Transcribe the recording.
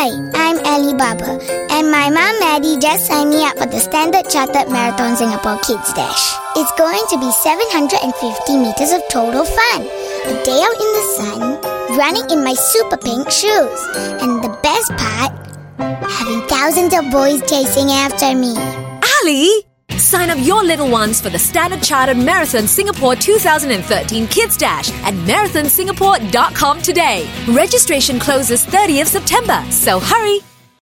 Hi, I'm Ali Baba, and my mom Maddie just signed me up for the Standard Chartered Marathon Singapore Kids Dash. It's going to be 750 meters of total fun. A day out in the sun, running in my super pink shoes. And the best part, having thousands of boys chasing after me. Ali! Sign up your little ones for the Standard Chartered Marathon Singapore 2013 Kids Dash at marathonsingapore.com today. Registration closes 30th September, so hurry!